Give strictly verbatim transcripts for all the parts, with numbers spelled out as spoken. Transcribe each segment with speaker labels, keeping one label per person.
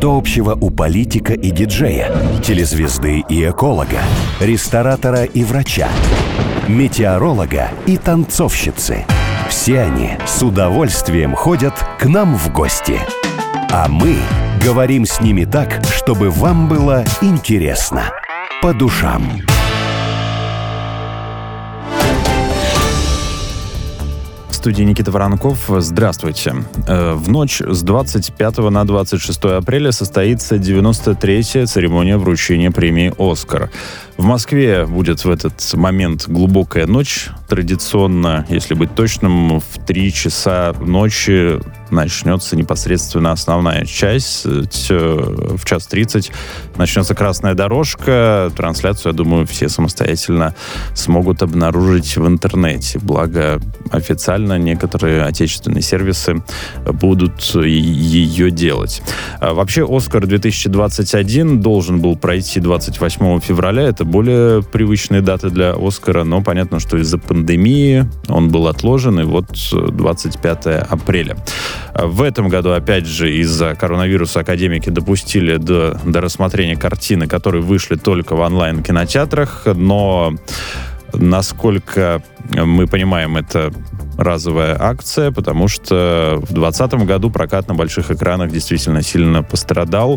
Speaker 1: Что общего у политика и диджея, телезвезды и эколога, ресторатора и врача, метеоролога и танцовщицы? Все они с удовольствием ходят к нам в гости. А мы говорим с ними так, чтобы вам было интересно. По душам.
Speaker 2: В студии Никита Воронков. Здравствуйте. В ночь с двадцать пятого на двадцать шестое апреля состоится девяносто третья церемония вручения премии «Оскар». В Москве будет в этот момент глубокая ночь. Традиционно, если быть точным, в три часа ночи начнется непосредственно основная часть. В час тридцать начнется красная дорожка. Трансляцию, я думаю, все самостоятельно смогут обнаружить в интернете. Благо, официально некоторые отечественные сервисы будут ее делать. Вообще, «Оскар» две тысячи двадцать один должен был пройти двадцать восьмого февраля. Это более привычные даты для «Оскара», но понятно, что из-за пандемии он был отложен, и вот двадцать пятого апреля. В этом году, опять же, из-за коронавируса академики допустили до, до рассмотрения картины, которые вышли только в онлайн-кинотеатрах, но, насколько мы понимаем, это разовая акция, потому что в двадцатом году прокат на больших экранах действительно сильно пострадал.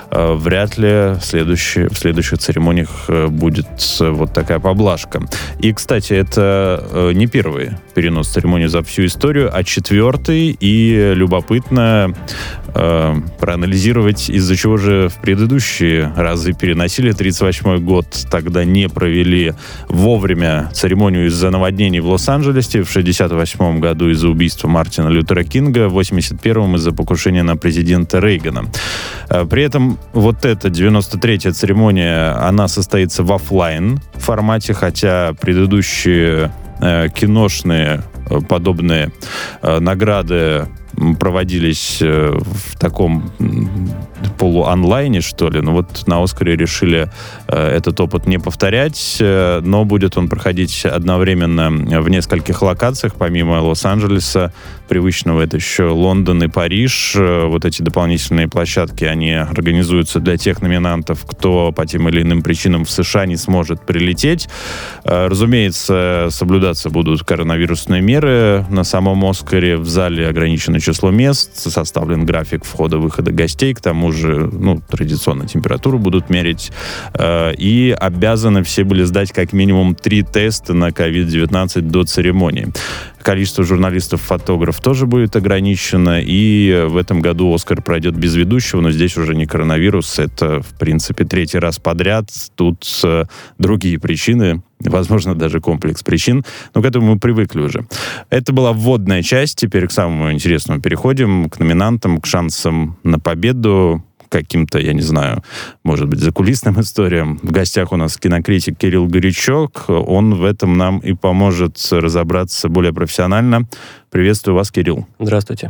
Speaker 2: Вряд ли в, следующий, в следующих церемониях будет вот такая поблажка. И, кстати, это не первый перенос церемонии за всю историю, а четвертый, и любопытно э, проанализировать, из-за чего же в предыдущие разы переносили. тридцать восьмой год тогда не провели вовремя церемонию из-за наводнений в Лос-Анджелесе, в шестьдесят восьмом году из-за убийства Мартина Лютера Кинга, в восемьдесят первом из-за покушения на президента Рейгана. При этом вот эта девяносто третья церемония, она состоится в офлайн формате, хотя предыдущие э, киношные э, подобные э, награды проводились э, в таком полуонлайне, что ли. Но вот на «Оскаре» решили э, этот опыт не повторять, э, но будет он проходить одновременно в нескольких локациях, помимо Лос-Анджелеса, привычного это еще Лондон и Париж. Э, вот эти дополнительные площадки, они организуются для тех номинантов, кто по тем или иным причинам в США не сможет прилететь. Э, разумеется, соблюдаться будут коронавирусные меры. На самом «Оскаре» в зале ограничено число мест, составлен график входа-выхода гостей, к тому же, ну, традиционно температуру будут мерить, э, и обязаны все были сдать как минимум три теста на ковид девятнадцать до церемонии. Количество журналистов-фотографов тоже будет ограничено, и в этом году «Оскар» пройдет без ведущего, но здесь уже не коронавирус, это, в принципе, третий раз подряд. Тут э, другие причины, возможно, даже комплекс причин, но к этому мы привыкли уже. Это была вводная часть, теперь к самому интересному переходим, к номинантам, к шансам на победу, каким-то, я не знаю, может быть, закулисным историям. В гостях у нас кинокритик Кирилл Горячок. Он в этом нам и поможет разобраться более профессионально. Приветствую вас, Кирилл.
Speaker 3: Здравствуйте.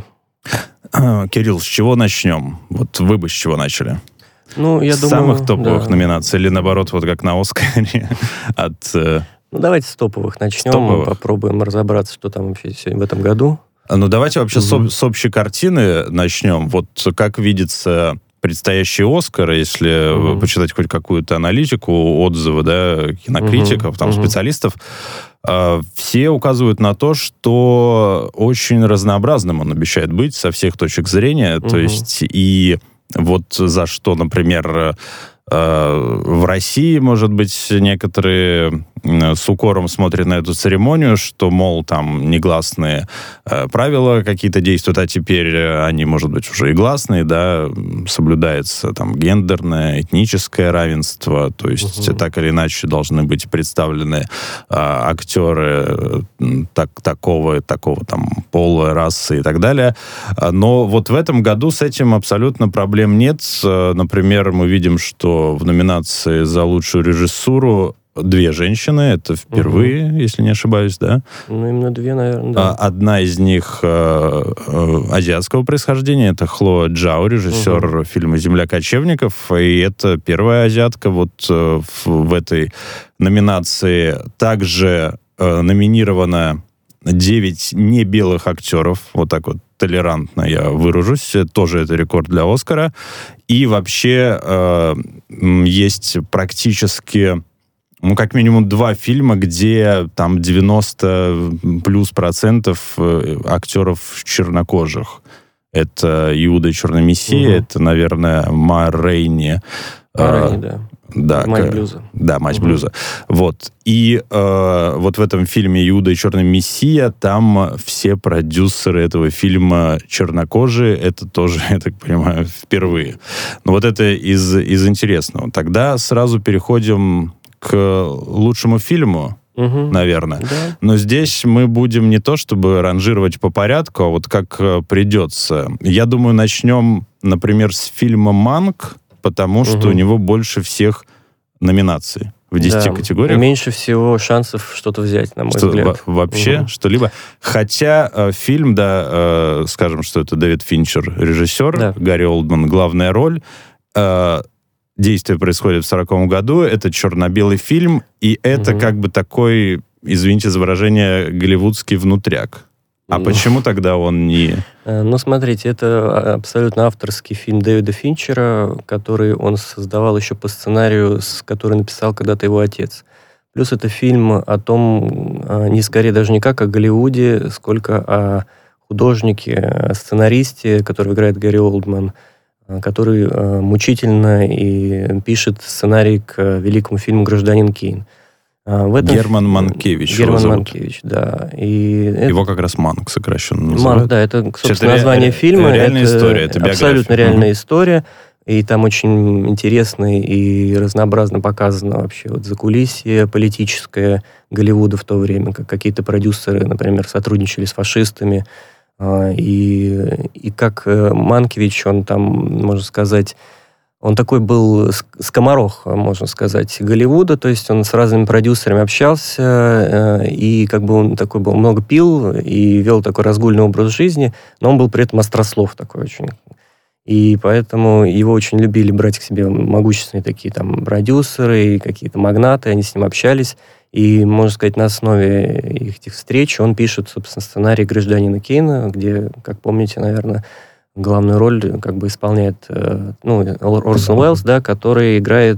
Speaker 2: Кирилл, с чего начнем? Вот вы бы с чего начали?
Speaker 3: Ну, я
Speaker 2: с
Speaker 3: думаю,
Speaker 2: самых топовых
Speaker 3: да.
Speaker 2: номинаций или, наоборот, вот как на «Оскаре» от...
Speaker 3: Ну, давайте с топовых начнем. С топовых. Попробуем разобраться, что там вообще сегодня в этом году.
Speaker 2: Ну, давайте вообще
Speaker 3: угу.
Speaker 2: с, с общей картины начнем. Вот как видится предстоящий «Оскар», если mm-hmm. почитать хоть какую-то аналитику, отзывы, да, кинокритиков, mm-hmm. там, mm-hmm. специалистов, э, все указывают на то, что очень разнообразным он обещает быть со всех точек зрения. Mm-hmm. То есть и вот за что, например, э, в России, может быть, некоторые с укором смотрят на эту церемонию, что, мол, там негласные э, правила какие-то действуют, а теперь они, может быть, уже и гласные, да, соблюдается там гендерное, этническое равенство, то есть угу. так или иначе должны быть представлены э, актеры так, такого, такого там пола, расы и так далее. Но вот в этом году с этим абсолютно проблем нет. Например, мы видим, что в номинации за лучшую режиссуру две женщины, это впервые, угу. если не ошибаюсь, да?
Speaker 3: Ну, именно две, наверное, да.
Speaker 2: Одна из них э, э, азиатского происхождения, это Хлоя Джао, режиссер угу. фильма «Земля кочевников», и это первая азиатка вот э, в, в этой номинации. Также э, номинировано девять небелых актеров, вот так вот толерантно я выражусь, тоже это рекорд для Оскара. И вообще э, есть практически, ну, как минимум два фильма, где там девяносто плюс процентов актеров чернокожих. Это «Иуда и Черный Мессия», угу. это, наверное, Ма Рейни.
Speaker 3: Ма Рейни, да.
Speaker 2: Да,
Speaker 3: «Мать блюза».
Speaker 2: Да, «Мать
Speaker 3: угу.
Speaker 2: блюза». Вот. И э, вот в этом фильме «Иуда и Черный Мессия» там все продюсеры этого фильма чернокожие. Это тоже, я так понимаю, впервые. Но вот это из, из интересного. Тогда сразу переходим к лучшему фильму, угу. наверное.
Speaker 3: Да.
Speaker 2: Но здесь мы будем не то чтобы ранжировать по порядку, а вот как придется. Я думаю, начнем, например, с фильма «Манк», потому угу. что у него больше всех номинаций в десяти да. категориях.
Speaker 3: Меньше всего шансов что-то взять, на мой
Speaker 2: что,
Speaker 3: взгляд.
Speaker 2: Вообще угу. что-либо. Хотя э, фильм, да, э, скажем, что это Дэвид Финчер, режиссер, да. Гарри Олдман, главная роль. Э, действие происходит в сороковом году, это черно-белый фильм, и это угу. как бы такой, извините за выражение, голливудский внутряк. А ну, почему тогда он не...
Speaker 3: Ну, смотрите, это абсолютно авторский фильм Дэвида Финчера, который он создавал еще по сценарию, который написал когда-то его отец. Плюс это фильм о том, не скорее даже не как о Голливуде, сколько о художнике, о сценаристе, который играет Гарри Олдман, который мучительно и пишет сценарий к великому фильму «Гражданин Кейн».
Speaker 2: В этом Герман Манкевич.
Speaker 3: Герман Манкевич, да. И
Speaker 2: его
Speaker 3: это...
Speaker 2: как раз Манк сокращенно называют.
Speaker 3: Манк, да, это, собственно, это название ре... фильма.
Speaker 2: Реальная
Speaker 3: это
Speaker 2: история, это биография.
Speaker 3: Абсолютно реальная mm-hmm. история. И там очень интересно и разнообразно показано вообще вот закулисье политическое Голливуда в то время, как какие-то продюсеры, например, сотрудничали с фашистами. И, и как Манкевич, он там, можно сказать... Он такой был скоморох, можно сказать, Голливуда, то есть он с разными продюсерами общался, и как бы он такой был, много пил и вел такой разгульный образ жизни, но он был при этом острослов такой очень. И поэтому его очень любили брать к себе могущественные такие там продюсеры и какие-то магнаты, они с ним общались. И, можно сказать, на основе этих встреч он пишет, собственно, сценарий «Гражданина Кейна», где, как помните, наверное, главную роль как бы исполняет ну, Орсон Уэллс, да, который играет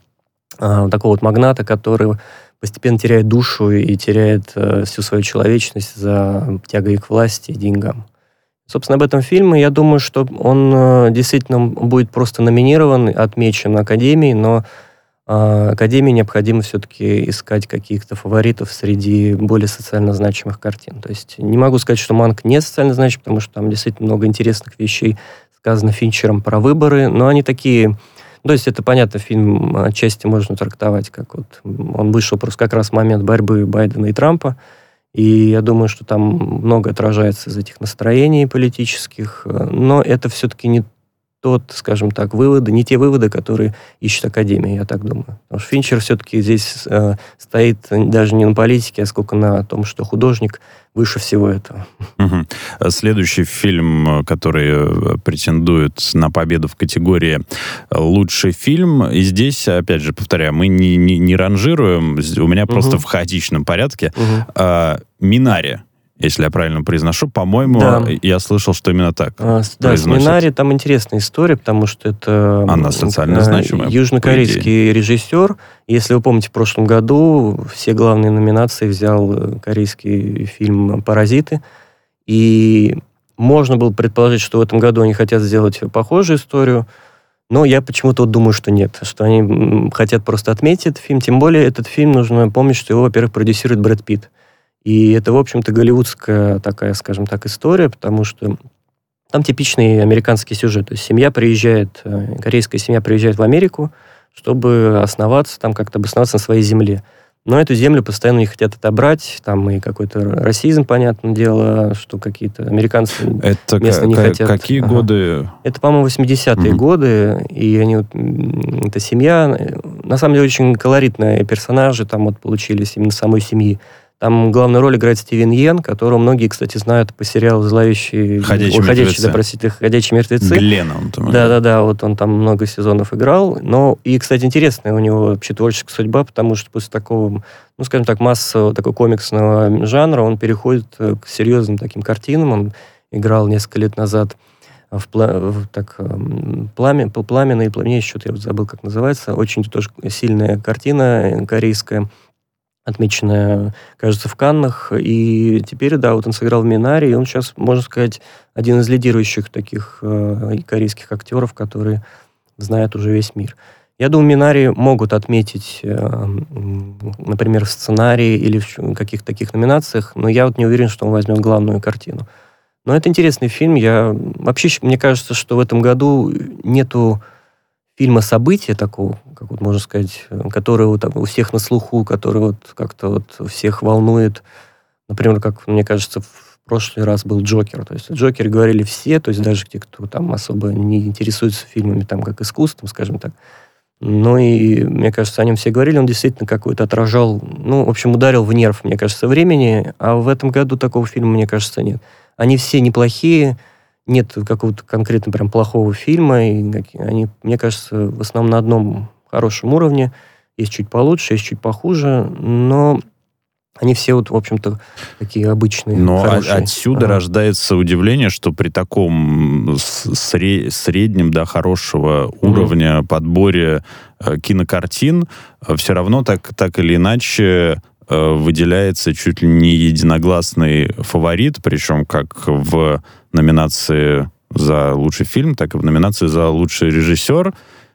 Speaker 3: а, такого вот магната, который постепенно теряет душу и теряет а, всю свою человечность за тягой к власти и деньгам. Собственно, об этом фильме, я думаю, что он а, действительно будет просто номинирован, отмечен Академией, но а, Академии необходимо все-таки искать каких-то фаворитов среди более социально значимых картин. То есть не могу сказать, что «Манк» не социально значим, потому что там действительно много интересных вещей сказано Финчером про выборы, но они такие... То есть это, понятно, фильм отчасти можно трактовать, как вот он вышел просто как раз в момент борьбы Байдена и Трампа, и я думаю, что там много отражается из этих настроений политических, но это все-таки не тот, скажем так, выводы, не те выводы, которые ищет Академия, я так думаю. Потому что Финчер все-таки здесь э, стоит даже не на политике, а сколько на том, что художник выше всего этого.
Speaker 2: Угу. Следующий фильм, который претендует на победу в категории «Лучший фильм», и здесь, опять же, повторяю, мы не, не, не ранжируем, у меня угу. просто в хаотичном порядке. Угу. А, «Минари». Если я правильно произношу, по-моему, да. я слышал, что именно так
Speaker 3: а, Да, с «Минари» там интересная история, потому что это
Speaker 2: Она социально значимая,
Speaker 3: южнокорейский режиссер. Если вы помните, в прошлом году все главные номинации взял корейский фильм «Паразиты». И можно было предположить, что в этом году они хотят сделать похожую историю, но я почему-то вот думаю, что нет, что они хотят просто отметить этот фильм. Тем более этот фильм, нужно помнить, что его, во-первых, продюсирует Брэд Питт. И это, в общем-то, голливудская такая, скажем так, история, потому что там типичный американский сюжет. То есть семья приезжает, корейская семья приезжает в Америку, чтобы основаться, там как-то обосноваться на своей земле. Но эту землю постоянно не хотят отобрать, там и какой-то расизм, понятное дело, что какие-то американцы
Speaker 2: это
Speaker 3: местные не хотят.
Speaker 2: Какие ага. годы?
Speaker 3: Это, по-моему, восьмидесятые угу. годы, и они, эта семья, на самом деле, очень колоритные персонажи там вот получились именно самой семьи. Там главную роль играет Стивен Йен, которого многие, кстати, знают по сериалу «Зловещие...»
Speaker 2: «Ходячие мертвецы».
Speaker 3: Да, простите, «Ходячие мертвецы».
Speaker 2: Глена он там.
Speaker 3: Да-да-да, вот он там много сезонов играл. Но, и, кстати, интересная у него вообще творческая судьба, потому что после такого, ну, скажем так, массового, такого комиксного жанра он переходит к серьезным таким картинам. Он играл несколько лет назад в, в так, пламя, «Пламя и пламя», что-то я вот забыл, как называется. Очень тоже сильная картина корейская, отмеченная, кажется, в Каннах. И теперь, да, вот он сыграл в «Минаре», и он сейчас, можно сказать, один из лидирующих таких э, корейских актеров, которые знает уже весь мир. Я думаю, «Минари» могут отметить, э, например, в сценарии или в каких-то таких номинациях, но я вот не уверен, что он возьмет главную картину. Но это интересный фильм. Я... Вообще, мне кажется, что в этом году нету фильма «События» такого, как вот можно сказать, который вот у всех на слуху, который вот как-то вот всех волнует. Например, как, мне кажется, в прошлый раз был «Джокер». То есть о «Джокере» говорили все, то есть даже те, кто там особо не интересуется фильмами, там, как искусством, скажем так. Ну и, мне кажется, о нем все говорили, он действительно какой-то отражал, ну, в общем, ударил в нерв, мне кажется, времени, а в этом году такого фильма, мне кажется, нет. Они все неплохие, нет какого-то конкретно прям плохого фильма, и они, мне кажется, в основном на одном хорошем уровне, есть чуть получше, есть чуть похуже, но они все, вот, в общем-то, такие обычные,
Speaker 2: но
Speaker 3: хорошие.
Speaker 2: Отсюда ага. рождается удивление, что при таком сред... среднем, да, хорошего mm-hmm. уровня подборе э, кинокартин э, все равно так, так или иначе э, выделяется чуть ли не единогласный фаворит, причем как в номинации за лучший фильм, так и в номинации за лучший режиссер.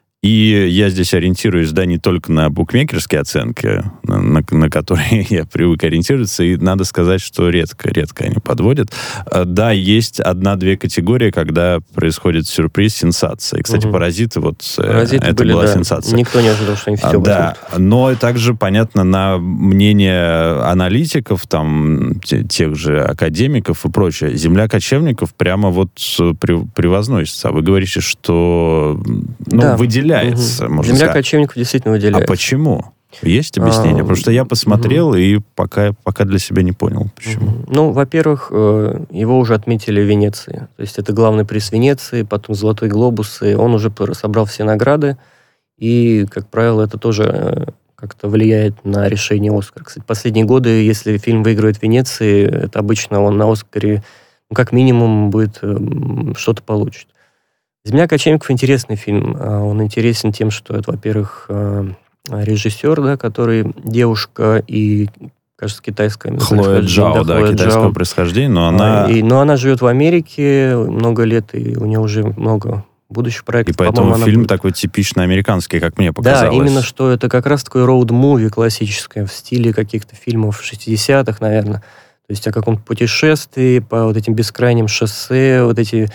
Speaker 2: И я здесь ориентируюсь, да, не только на букмекерские оценки, на, на которые я привык ориентироваться, и надо сказать, что редко, редко они подводят. Да, есть одна-две категории, когда происходит сюрприз, сенсация. И, кстати, угу. «Паразиты», вот
Speaker 3: «Паразиты»
Speaker 2: это
Speaker 3: были,
Speaker 2: была
Speaker 3: да.
Speaker 2: сенсация.
Speaker 3: Никто не ожидал, что они все
Speaker 2: Да, возьмут. Но также, понятно, на мнение аналитиков, там, тех же академиков и прочее, «Земля кочевников» прямо вот превозносится. А вы говорите, что ну, да. выделяется. Угу.
Speaker 3: «Земля сказать. Кочевников» действительно выделяется.
Speaker 2: А почему? Есть объяснение? А, Потому что я посмотрел угу. и пока, пока для себя не понял, почему.
Speaker 3: Угу. Ну, во-первых, его уже отметили в Венеции. То есть это главный приз Венеции, потом «Золотой глобус», и он уже собрал все награды. И, как правило, это тоже как-то влияет на решение «Оскара». Кстати, последние годы, если фильм выигрывает в Венеции, это обычно он на «Оскаре», ну, как минимум, будет что-то получит. «Земля кочевников» интересный фильм. Он интересен тем, что это, во-первых, режиссер, да, который девушка и, кажется, китайская.
Speaker 2: Хлоя Джао, да, да китайского Джао. происхождения, но она...
Speaker 3: И, но она живет в Америке много лет, и у нее уже много будущих проектов.
Speaker 2: И поэтому фильм будет... такой типично американский, как мне показалось.
Speaker 3: Да, именно что это как раз такой роуд-муви классическое, в стиле каких-то фильмов шестидесятых, наверное. То есть о каком-то путешествии по вот этим бескрайним шоссе, вот эти...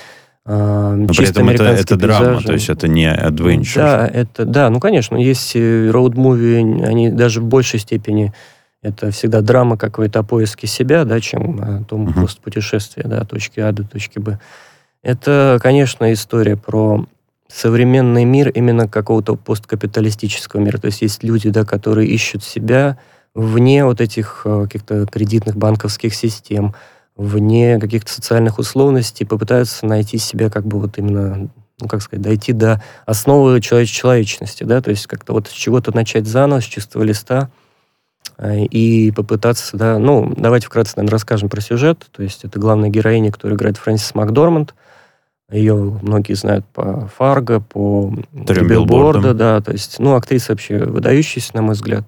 Speaker 2: Но при этом это, это драма, то есть это не adventure.
Speaker 3: Да, это, да, ну, конечно, есть роуд-муви, они даже в большей степени, это всегда драма какой-то о поиске себя, да, чем о том uh-huh. просто путешествии, да, от точки А до точки Б. Это, конечно, история про современный мир именно какого-то посткапиталистического мира. То есть есть люди, да, которые ищут себя вне вот этих каких-то кредитных банковских систем, вне каких-то социальных условностей, попытаются найти себя как бы вот именно, ну, как сказать, дойти до основы человеч- человечности, да, то есть как-то вот с чего-то начать заново, с чистого листа, и попытаться, да, ну, давайте вкратце, наверное, расскажем про сюжет, то есть это главная героиня, которую играет Фрэнсис Макдорманд, ее многие знают по «Фарго», по «Билборду», да, то есть, ну, актриса вообще выдающаяся, на мой взгляд.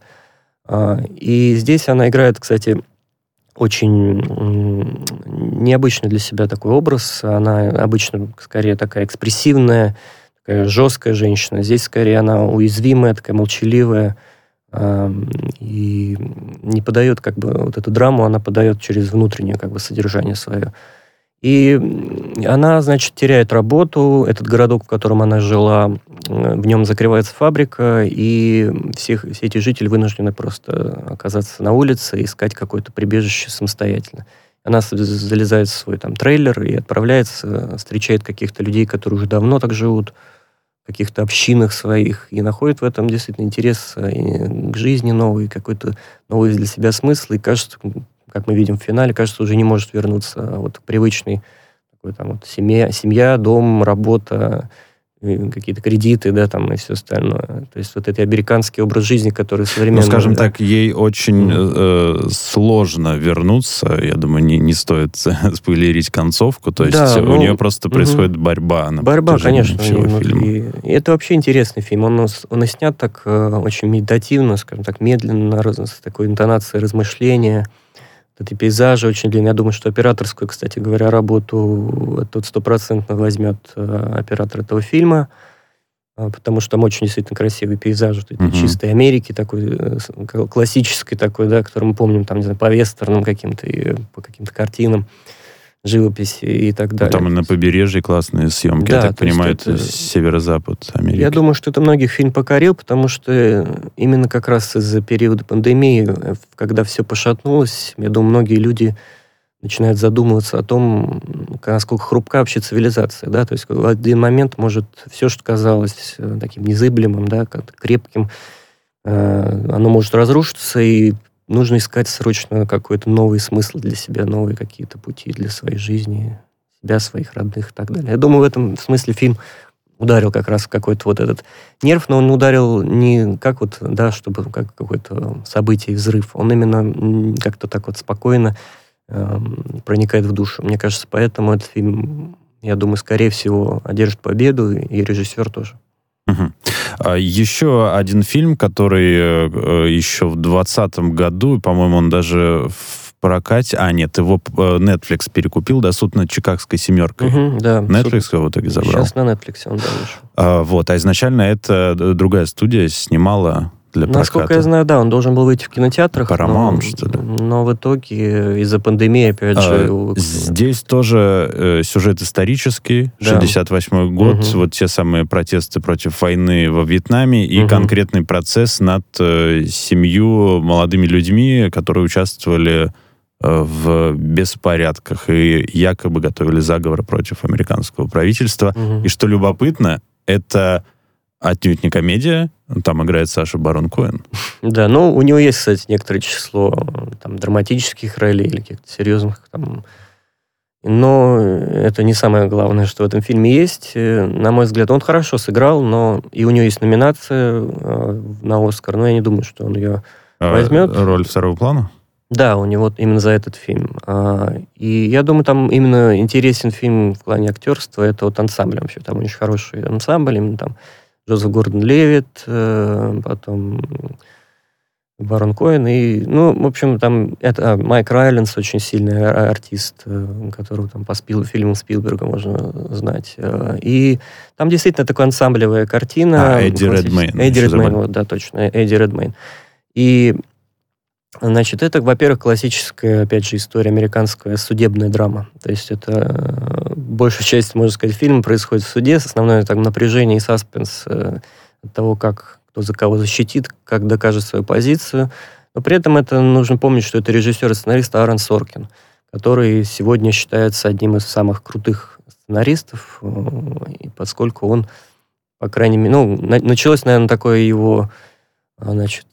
Speaker 3: И здесь она играет, кстати, очень необычный для себя такой образ. Она обычно скорее такая экспрессивная, такая жесткая женщина. Здесь скорее она уязвимая, такая молчаливая. И не подает как бы вот эту драму, она подает через внутреннее как бы содержание свое. И она, значит, теряет работу. Этот городок, в котором она жила, в нем закрывается фабрика, и всех, все эти жители вынуждены просто оказаться на улице и искать какое-то прибежище самостоятельно. Она залезает в свой там трейлер и отправляется, встречает каких-то людей, которые уже давно так живут, в каких-то общинах своих, и находит в этом действительно интерес к жизни новый, какой-то новый для себя смысл, и кажется, как мы видим в финале, кажется, уже не может вернуться вот к привычной такой, там, вот, семья, семья, дом, работа, какие-то кредиты, да, там, и все остальное. То есть вот этот американский образ жизни, который современный...
Speaker 2: Ну, скажем так, ей очень mm-hmm. э, сложно вернуться. Я думаю, не, не стоит спойлерить концовку. То есть да, у ну, нее просто mm-hmm. происходит борьба. На
Speaker 3: борьба, конечно. И, и это вообще интересный фильм. Он, он и снят так э, очень медитативно, скажем так, медленно, с такой интонацией размышления. Эти пейзажи очень длинные. Я думаю, что операторскую, кстати говоря, работу тут стопроцентно возьмет э, оператор этого фильма, э, потому что там очень действительно красивые пейзажи. Mm-hmm. Чистой Америки, такой, э, классической такой, да, который мы помним там, не знаю, по вестернам каким-то, и по каким-то картинам, живописи и так далее.
Speaker 2: Ну, там и на побережье классные съемки, да, я так понимаю, это северо-запад Америки.
Speaker 3: Я думаю, что это многих фильм покорил, потому что именно как раз из-за периода пандемии, когда все пошатнулось, я думаю, многие люди начинают задумываться о том, насколько хрупка вообще цивилизация, да, то есть в один момент может все, что казалось таким незыблемым, да, крепким, оно может разрушиться, и нужно искать срочно какой-то новый смысл для себя, новые какие-то пути для своей жизни, себя, своих родных и так далее. Я думаю, в этом смысле фильм ударил как раз в какой-то вот этот нерв, но он ударил не как вот, да, чтобы как какое-то событие, взрыв. Он именно как-то так вот спокойно э, проникает в душу. Мне кажется, поэтому этот фильм, я думаю, скорее всего, одержит победу, и режиссер тоже.
Speaker 2: Угу. А еще один фильм, который э, еще в двадцатом году, по-моему, он даже в прокате... А, нет, его Netflix перекупил, да, «Суд над Чикагской семеркой».
Speaker 3: Угу, да.
Speaker 2: Netflix суд... его в итоге забрал.
Speaker 3: Сейчас на Netflix он, да, вышел.
Speaker 2: А, вот, а изначально это другая студия снимала для проката.
Speaker 3: Насколько я знаю, да, он должен был выйти в кинотеатрах.
Speaker 2: Paramount,
Speaker 3: но,
Speaker 2: что ли?
Speaker 3: Но в итоге из-за пандемии, опять же...
Speaker 2: А,
Speaker 3: у...
Speaker 2: Здесь тоже э, сюжет исторический,
Speaker 3: да.
Speaker 2: шестьдесят восьмой год, угу. вот те самые протесты против войны во Вьетнаме и угу. конкретный процесс над э, семью молодыми людьми, которые участвовали э, в беспорядках и якобы готовили заговор против американского правительства. Угу. И что любопытно, это... отнюдь не комедия, там играет Саша Барон Коэн.
Speaker 3: Да, ну, у него есть, кстати, некоторое число там, драматических ролей или каких-то серьезных там. Но это не самое главное, что в этом фильме есть. На мой взгляд, он хорошо сыграл, но и у него есть номинация на «Оскар», но я не думаю, что он ее а возьмет.
Speaker 2: Роль второго плана?
Speaker 3: Да, у него именно за этот фильм. И я думаю, там именно интересен фильм в плане актерства, это вот ансамбль вообще. Там очень хороший ансамбль, именно там Джозеф Гордон-Левитт, потом Барон Коэн, и, ну, в общем, там это, а, Майк Райленс, очень сильный артист, которого там по Спил, фильму Спилберга можно знать. И там действительно такая ансамблевая картина.
Speaker 2: А, Эдди Редмейн.
Speaker 3: Эдди Редмейн, вот, да, точно, Эдди Редмейн. И, значит, это, во-первых, классическая, опять же, история американская судебная драма. То есть это большая часть, можно сказать, фильма происходит в суде, с основное там напряжение и саспенс э, от того, как кто за кого защитит, как докажет свою позицию. Но при этом это нужно помнить, что это режиссер и сценарист Аарон Соркин, который сегодня считается одним из самых крутых сценаристов, и поскольку он, по крайней мере, ну, началось, наверное, такое его, значит,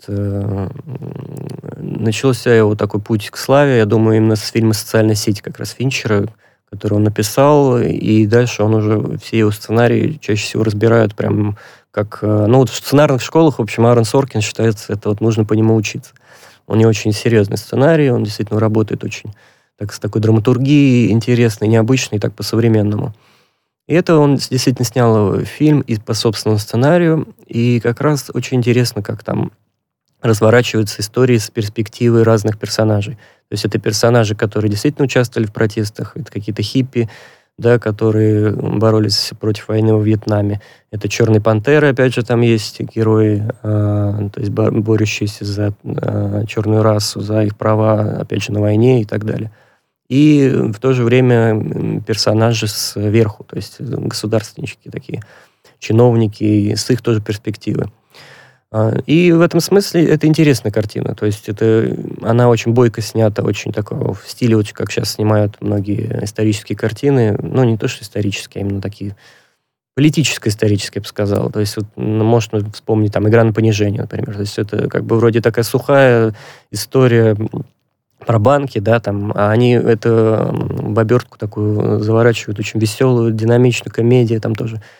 Speaker 3: начался его такой путь к славе, я думаю, именно с фильма «Социальная сеть» как раз Финчера, который он написал, и дальше он уже, все его сценарии чаще всего разбирают прям как... Ну, вот в сценарных школах, в общем, Аарон Соркин считается, это вот нужно по нему учиться. У него очень серьезный сценарий, он действительно работает очень так, с такой драматургией интересной, необычной, так по-современному. И это он действительно снял фильм и по собственному сценарию, и как раз очень интересно, как там разворачиваются истории с перспективы разных персонажей. То есть это персонажи, которые действительно участвовали в протестах, это какие-то хиппи, да, которые боролись против войны во Вьетнаме. Это «Черные пантеры», опять же, там есть герои, э, то есть борющиеся за э, черную расу, за их права, опять же, на войне и так далее. И в то же время персонажи сверху, то есть государственнички такие, чиновники, с их тоже перспективы. И в этом смысле это интересная картина. То есть это, она очень бойко снята, очень такого в стиле, очень, как сейчас снимают многие исторические картины. Ну, не то, что исторические, а именно такие политическо-исторические, я бы сказал. То есть вот, можно вспомнить там «Игра на понижение», например. То есть это как бы вроде такая сухая история про банки, да, там, а они это в обертку такую заворачивают, очень веселую, динамичную комедию, там тоже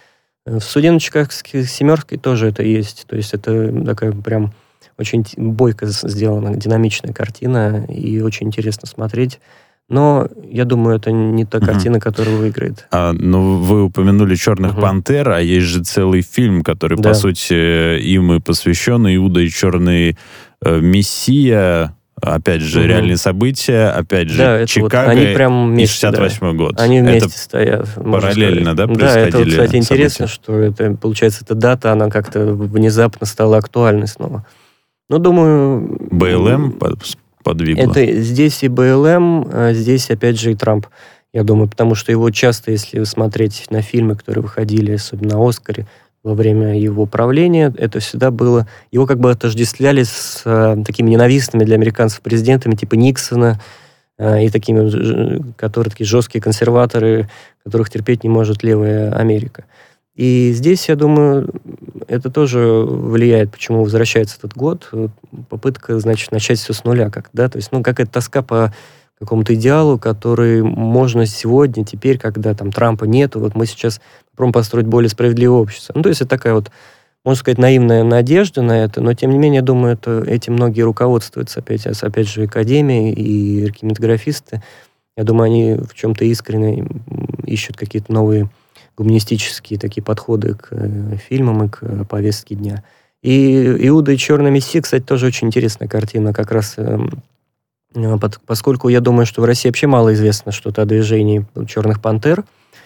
Speaker 3: В «Студенточках семерки» тоже это есть. То есть это такая прям очень бойко сделана, динамичная картина, и очень интересно смотреть. Но я думаю, это не та картина, uh-huh. которая выиграет.
Speaker 2: А, ну, вы упомянули «Черных uh-huh. пантер», а есть же целый фильм, который, да. по сути, им и посвящен, «Иуда и черный э, мессия». Опять же, uh-huh. реальные события, опять же,
Speaker 3: да,
Speaker 2: Чикаго
Speaker 3: вот, они прям вместе,
Speaker 2: и шестьдесят восьмой да. год.
Speaker 3: Они вместе это
Speaker 2: стоят.
Speaker 3: сказать.
Speaker 2: Параллельно, да, происходили
Speaker 3: Да, это, вот, кстати, интересно,
Speaker 2: события.
Speaker 3: что это, получается, эта дата, она как-то внезапно стала актуальной снова. Ну, думаю...
Speaker 2: БЛМ подвигло.
Speaker 3: Это здесь и БЛМ, здесь, опять же, и Трамп, я думаю, потому что его часто, если смотреть на фильмы, которые выходили, особенно на «Оскаре», во время его правления, это всегда было... Его как бы отождествляли с э, такими ненавистными для американцев президентами, типа Никсона, э, и такими, которые такие жесткие консерваторы, которых терпеть не может левая Америка. И здесь, я думаю, это тоже влияет, почему возвращается этот год. Попытка, значит, начать все с нуля, как, да, то есть, ну, какая-то тоска по какому-то идеалу, который можно сегодня, теперь, когда там Трампа нету, вот мы сейчас попробуем построить более справедливое общество. Ну, то есть это такая вот, можно сказать, наивная надежда на это, но, тем не менее, я думаю, это, этим многие руководствуются, опять, опять же, академии и кинематографисты. Я думаю, они в чем-то искренне ищут какие-то новые гуманистические такие подходы к э, фильмам и к э, повестке дня. И «Иуда и черный мессия», кстати, тоже очень интересная картина, как раз... Э, Поскольку я думаю, что в России вообще мало известно что-то о движении «Черных пантер»,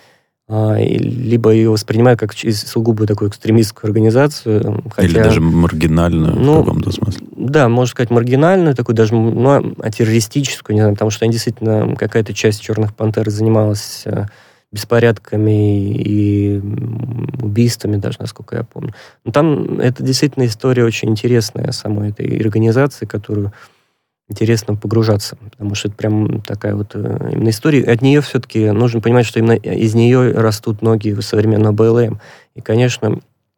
Speaker 3: либо ее воспринимают как сугубо такую экстремистскую организацию. Хотя,
Speaker 2: или даже маргинальную, ну, в каком-то смысле. Да,
Speaker 3: можно сказать, маргинальную, такую даже, ну, а террористическую, не знаю, потому что они действительно, какая-то часть «Черных пантер» занималась беспорядками и убийствами, даже, насколько я помню. Но там это действительно история очень интересная самой этой организации, которую интересно погружаться, потому что это прям такая вот именно история. От нее все-таки нужно понимать, что именно из нее растут ноги современного БЛМ. И, конечно,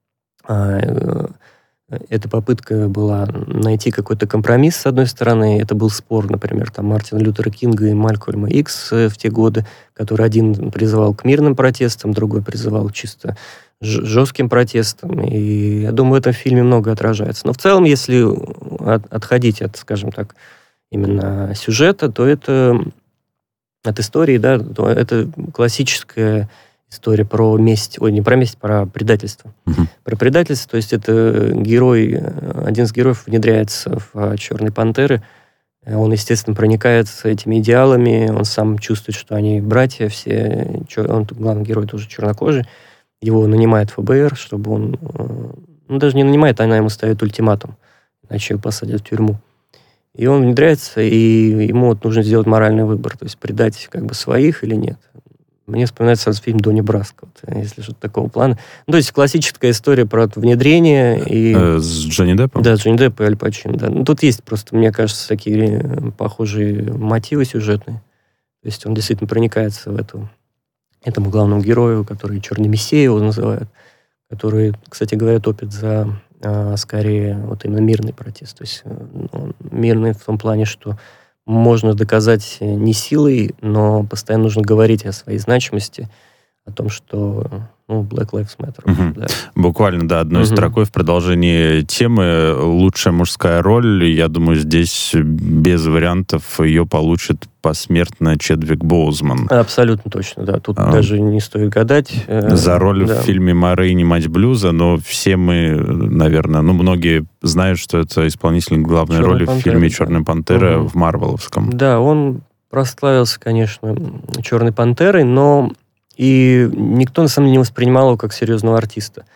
Speaker 3: эта попытка была найти какой-то компромисс, с одной стороны. Это был спор, например, там, Мартина Лютера Кинга и Малькольма Икс в те годы, который один призывал к мирным протестам, другой призывал чисто жестким протестам. И я думаю, в этом фильме много отражается. Но в целом, если от, отходить от, скажем так, именно сюжета, то это от истории, да, то это классическая история про месть, ой, не про месть, про предательство. Uh-huh. Про предательство, то есть это герой, один из героев внедряется в «Черные пантеры», он, естественно, проникается этими идеалами, он сам чувствует, что они братья все, он, главный герой тоже чернокожий, его нанимает ФБР, чтобы он... Ну, даже не нанимает, она ему ставит ультиматум, иначе его посадят в тюрьму. И он внедряется, и ему вот нужно сделать моральный выбор, то есть предать как бы своих или нет. Мне вспоминается фильм «Донни Браско», вот, если что-то такого плана. Ну, то есть классическая история про внедрение. И...
Speaker 2: Э, с Джонни Деппом?
Speaker 3: Да, с Джонни Деппом и Аль Пачино, да. Ну, тут есть просто, мне кажется, такие похожие мотивы сюжетные. То есть он действительно проникается в эту... этому главному герою, который «Черный мессия» его называют, который, кстати говоря, топит за а, скорее вот именно мирный протест. То есть он мирный в том плане, что можно доказать не силой, но постоянно нужно говорить о своей значимости, о том, что ну, Black Lives Matter.
Speaker 2: Угу. Да. Буквально, да, одной
Speaker 3: угу.
Speaker 2: строкой в продолжении темы «Лучшая мужская роль». Я думаю, здесь без вариантов ее получит посмертно Чедвик Боузман.
Speaker 3: Абсолютно точно, да. Тут а, даже не стоит гадать.
Speaker 2: За роль
Speaker 3: да.
Speaker 2: в фильме «Ма Рэйни, мать блюза», но все мы, наверное, ну, многие знают, что это исполнитель главной
Speaker 3: Черная
Speaker 2: роли
Speaker 3: пантера,
Speaker 2: в фильме
Speaker 3: да.
Speaker 2: «Черная пантера»
Speaker 3: угу.
Speaker 2: в Марвеловском.
Speaker 3: Да, он прославился, конечно, «Черной пантерой», но и никто, на самом деле, не воспринимал его как серьезного артиста.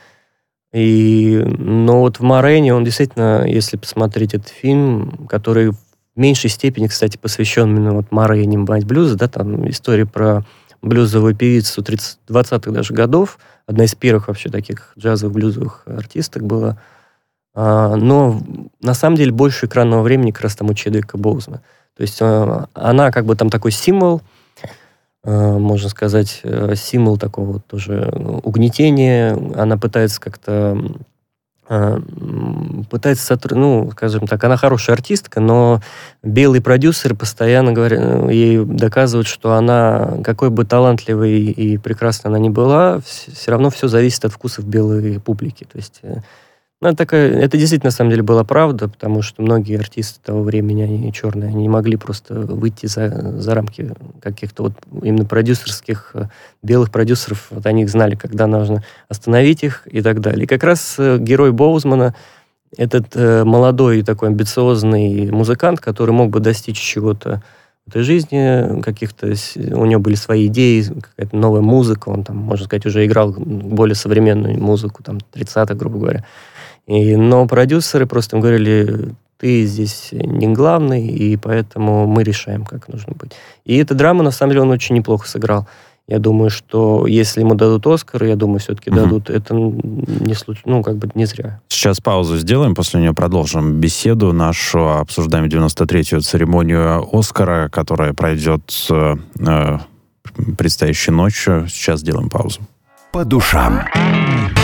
Speaker 3: И, но вот в «Ма Рэйни» он действительно, если посмотреть этот фильм, который в меньшей степени, кстати, посвящен именно вот «Ма Рэйни, мать блюза», да, там история про блюзовую певицу двадцатых даже годов, одна из первых вообще таких джазовых блюзовых артисток была. А, но на самом деле больше экранного времени как раз там у Чедвика Боузмана. То есть а, она как бы там такой символ, можно сказать, символ такого вот тоже угнетения. Она пытается как-то пытается сотрудничать, ну, скажем так, она хорошая артистка, но белые продюсеры постоянно говорят, ей доказывают, что она, какой бы талантливой и прекрасной она ни была, все равно все зависит от вкусов белой публики. То есть, ну, это, такая, это действительно, на самом деле, была правда, потому что многие артисты того времени, они черные, они не могли просто выйти за, за рамки каких-то вот именно продюсерских, белых продюсеров. Вот они знали, когда нужно остановить их и так далее. И как раз герой Боузмана, этот э, молодой такой амбициозный музыкант, который мог бы достичь чего-то в этой жизни, каких-то... У него были свои идеи, какая-то новая музыка, он там, можно сказать, уже играл более современную музыку, там, тридцатых, грубо говоря. И, но продюсеры просто им говорили, ты здесь не главный, и поэтому мы решаем, как нужно быть. И эта драма, на самом деле, он очень неплохо сыграл. Я думаю, что если ему дадут Оскар, я думаю, все-таки угу. дадут, это не случ... ну, как бы не зря.
Speaker 2: Сейчас паузу сделаем, после нее продолжим беседу нашу. Обсуждаем девяносто третью церемонию Оскара, которая пройдет э, предстоящей ночью. Сейчас сделаем паузу.
Speaker 1: По душам.